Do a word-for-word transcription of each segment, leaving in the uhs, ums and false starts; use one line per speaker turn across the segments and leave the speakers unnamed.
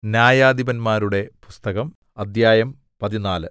ന്യായാധിപന്മാരുടെ പുസ്തകം അദ്ധ്യായം പതിനാല്.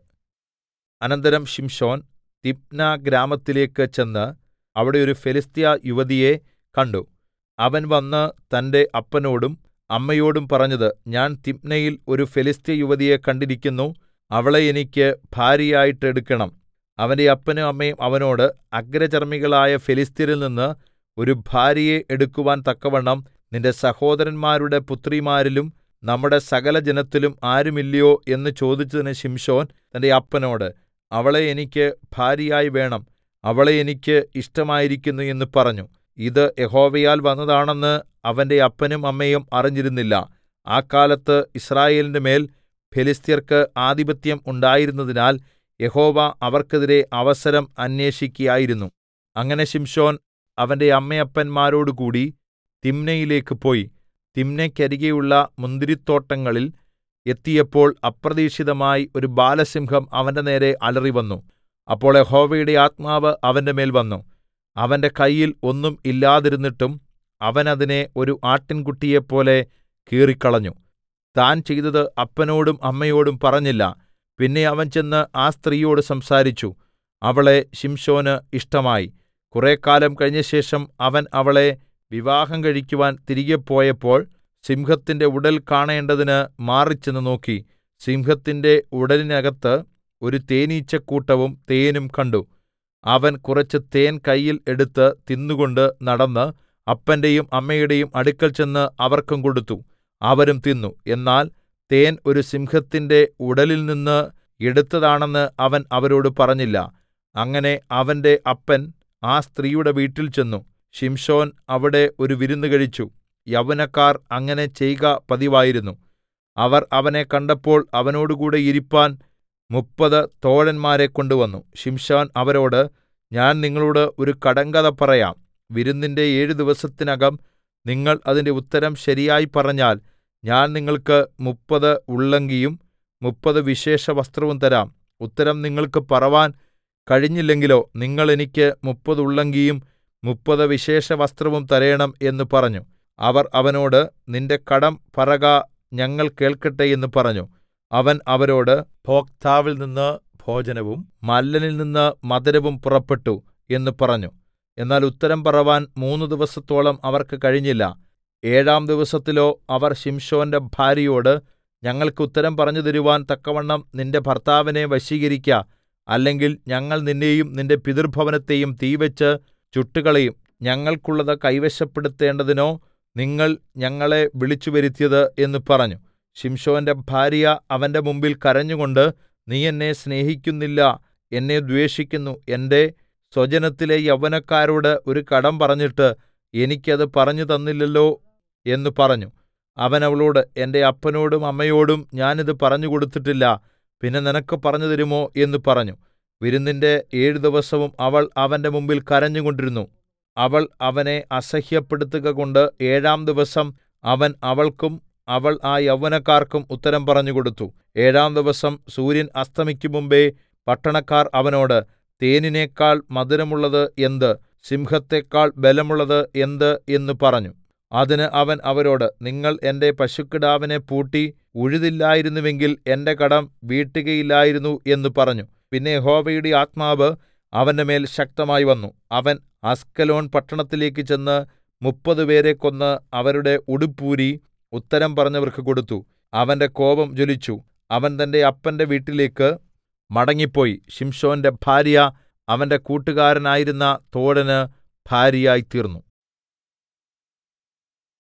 അനന്തരം ശിംശോൻ തിമ്നാ ഗ്രാമത്തിലേക്ക് ചെന്ന് അവിടെ ഒരു ഫെലിസ്ത്യ യുവതിയെ കണ്ടു. അവൻ വന്ന് തന്റെ അപ്പനോടും അമ്മയോടും പറഞ്ഞത്, ഞാൻ തിമ്നയിൽ ഒരു ഫെലിസ്ത്യ യുവതിയെ കണ്ടിരിക്കുന്നു, അവളെ എനിക്ക് ഭാര്യയായിട്ട് എടുക്കണം. അവന്റെ അപ്പനും അമ്മയും അവനോട്, അഗ്രചർമ്മികളായ ഫെലിസ്ത്യരിൽ നിന്ന് ഒരു ഭാര്യയെ എടുക്കുവാൻ തക്കവണ്ണം നിന്റെ സഹോദരന്മാരുടെ പുത്രിമാരിലും നമ്മുടെ സകലജനത്തിലും ആരുമില്ലയോ എന്ന് ചോദിച്ചതിന് ശിംശോൻ തന്റെ അപ്പനോട്, അവളെ എനിക്ക് ഭാര്യയായി വേണം, അവളെ എനിക്ക് ഇഷ്ടമായിരിക്കുന്നു എന്ന് പറഞ്ഞു. ഇത് യഹോവയാൽ വന്നതാണെന്ന് അവന്റെ അപ്പനും അമ്മയും അറിഞ്ഞിരുന്നില്ല. ആ കാലത്ത് യിസ്രായേലിന്റെ മേൽ ഫെലിസ്ത്യർക്ക് ആധിപത്യം ഉണ്ടായിരുന്നതിനാൽ യഹോവ അവർക്കെതിരെ അവസരം അന്വേഷിക്കയായിരുന്നു. അങ്ങനെ ശിംശോൻ അവന്റെ അമ്മയപ്പന്മാരോടുകൂടി തിമ്നയിലേക്ക് പോയി. തിമ്നയ്ക്കരികെയുള്ള മുന്തിരിത്തോട്ടങ്ങളിൽ എത്തിയപ്പോൾ അപ്രതീക്ഷിതമായി ഒരു ബാലസിംഹം അവന്റെ നേരെ അലറിവന്നു. അപ്പോൾ യഹോവയുടെ ആത്മാവ് അവന്റെ മേൽ വന്നു. അവന്റെ കയ്യിൽ ഒന്നും ഇല്ലാതിരുന്നിട്ടും അവൻ അതിനെ ഒരു ആട്ടിൻകുട്ടിയെപ്പോലെ കീറിക്കളഞ്ഞു. താൻ ചെയ്തത് അപ്പനോടും അമ്മയോടും പറഞ്ഞില്ല. പിന്നെ അവൻ ചെന്ന് ആ സ്ത്രീയോട് സംസാരിച്ചു. അവളെ ശിംശോന് ഇഷ്ടമായി. കുറെക്കാലം കഴിഞ്ഞശേഷം അവൻ അവളെ വിവാഹം കഴിക്കുവാൻ തിരികെ പോയപ്പോൾ സിംഹത്തിന്റെ ഉടൽ കാണേണ്ടതിന് മാറിച്ചെന്ന് നോക്കി. സിംഹത്തിന്റെ ഉടലിനകത്ത് ഒരു തേനീച്ചക്കൂട്ടവും തേനും കണ്ടു. അവൻ കുറച്ച് തേൻ കയ്യിൽ എടുത്ത് തിന്നുകൊണ്ട് നടന്ന് അപ്പന്റെയും അമ്മയുടെയും അടുക്കൽ ചെന്ന് അവർക്കും കൊടുത്തു. അവരും തിന്നു. എന്നാൽ തേൻ ഒരു സിംഹത്തിന്റെ ഉടലിൽ നിന്ന് എടുത്തതാണെന്ന് അവൻ അവരോട് പറഞ്ഞില്ല. അങ്ങനെ അവന്റെ അപ്പൻ ആ സ്ത്രീയുടെ വീട്ടിൽ ചെന്നു. ശിംശോൻ അവിടെ ഒരു വിരുന്ന് കഴിച്ചു. യൗവനക്കാർ അങ്ങനെ ചെയ്ക പതിവായിരുന്നു. അവർ അവനെ കണ്ടപ്പോൾ അവനോടുകൂടെ ഇരിപ്പാൻ മുപ്പത് തോഴന്മാരെ കൊണ്ടുവന്നു. ശിംശോൻ അവരോട്, ഞാൻ നിങ്ങളോട് ഒരു കടങ്കഥ പറയാം. വിരുന്നിന്റെ ഏഴു ദിവസത്തിനകം നിങ്ങൾ അതിന്റെ ഉത്തരം ശരിയായി പറഞ്ഞാൽ ഞാൻ നിങ്ങൾക്ക് മുപ്പത് ഉള്ളങ്കിയും മുപ്പത് വിശേഷവസ്ത്രവും തരാം. ഉത്തരം നിങ്ങൾക്ക് പറവാൻ കഴിഞ്ഞില്ലെങ്കിലോ നിങ്ങൾ എനിക്ക് മുപ്പത് ഉള്ളങ്കിയും മുപ്പത് വിശേഷവസ്ത്രവും തരേണം എന്ന് പറഞ്ഞു. അവർ അവനോട്, നിന്റെ കടം പറക, ഞങ്ങൾ കേൾക്കട്ടെ എന്ന് പറഞ്ഞു. അവൻ അവരോട്, ഭോക്താവിൽ നിന്ന് ഭോജനവും മല്ലനിൽ നിന്ന് മധുരവും പുറപ്പെട്ടു എന്ന് പറഞ്ഞു. എന്നാൽ ഉത്തരം പറവാൻ മൂന്ന് ദിവസത്തോളം അവർക്ക് കഴിഞ്ഞില്ല. ഏഴാം ദിവസത്തിലോ അവർ ശിംശോന്റെ ഭാര്യയോട്, ഞങ്ങൾക്ക് ഉത്തരം പറഞ്ഞു തരുവാൻ തക്കവണ്ണം നിന്റെ ഭർത്താവിനെ വശീകരിക്ക, അല്ലെങ്കിൽ ഞങ്ങൾ നിന്നെയും നിന്റെ പിതൃഭവനത്തെയും തീവെച്ച് ചുട്ടുകളയും. ഞങ്ങൾക്കുള്ളത് കൈവശപ്പെടുത്തേണ്ടതിനോ നിങ്ങൾ ഞങ്ങളെ വിളിച്ചുവരുത്തിയത് എന്ന് പറഞ്ഞു. ശിംശോന്റെ ഭാര്യ അവന്റെ മുമ്പിൽ കരഞ്ഞുകൊണ്ട്, നീ എന്നെ സ്നേഹിക്കുന്നില്ല, എന്നെ ദ്വേഷിക്കുന്നു. എന്റെ സ്വജനത്തിലെ യൗവനക്കാരോട് ഒരു കടം പറഞ്ഞിട്ട് എനിക്കത് പറഞ്ഞു തന്നില്ലല്ലോ എന്ന് പറഞ്ഞു. അവൻ അവളോട്, എന്റെ അപ്പനോടും അമ്മയോടും ഞാൻ ഇത് പറഞ്ഞു കൊടുത്തിട്ടില്ല, പിന്നെ നിനക്ക് പറഞ്ഞു തരുമോ എന്ന് പറഞ്ഞു. വിരുന്നിന്റെ ഏഴു ദിവസവും അവൾ അവന്റെ മുമ്പിൽ കരഞ്ഞുകൊണ്ടിരുന്നു. അവൾ അവനെ അസഹ്യപ്പെടുത്തുക കൊണ്ട് ഏഴാം ദിവസം അവൻ അവൾക്കും അവൾ ആ യൗവനക്കാർക്കും ഉത്തരം പറഞ്ഞുകൊടുത്തു. ഏഴാം ദിവസം സൂര്യൻ അസ്തമിക്കും മുമ്പേ പട്ടണക്കാർ അവനോട്, തേനിനേക്കാൾ മധുരമുള്ളത് എന്ത്, സിംഹത്തെക്കാൾ ബലമുള്ളത് എന്ത് എന്ന് പറഞ്ഞു. അതിന് അവൻ അവരോട്, നിങ്ങൾ എന്റെ പശുക്കിടാവിനെ പൂട്ടി ഉഴുതില്ലായിരുന്നുവെങ്കിൽ എന്റെ കടം വീട്ടുകയില്ലായിരുന്നു എന്ന് പറഞ്ഞു. പിന്നെ യഹോവയുടെ ആത്മാവ് അവന്റെ മേൽ ശക്തമായി വന്നു. അവൻ അസ്കലോൻ പട്ടണത്തിലേക്ക് ചെന്ന് മുപ്പത് പേരെ കൊന്ന് അവരുടെ ഉടുപ്പൂരി ഉത്തരം പറഞ്ഞവർക്ക് കൊടുത്തു. അവന്റെ കോപം ജ്വലിച്ചു. അവൻ തന്റെ അപ്പന്റെ വീട്ടിലേക്ക് മടങ്ങിപ്പോയി. ശിംശോന്റെ ഭാര്യ അവന്റെ കൂട്ടുകാരനായിരുന്ന തോഴന് ഭാര്യയായി തീർന്നു.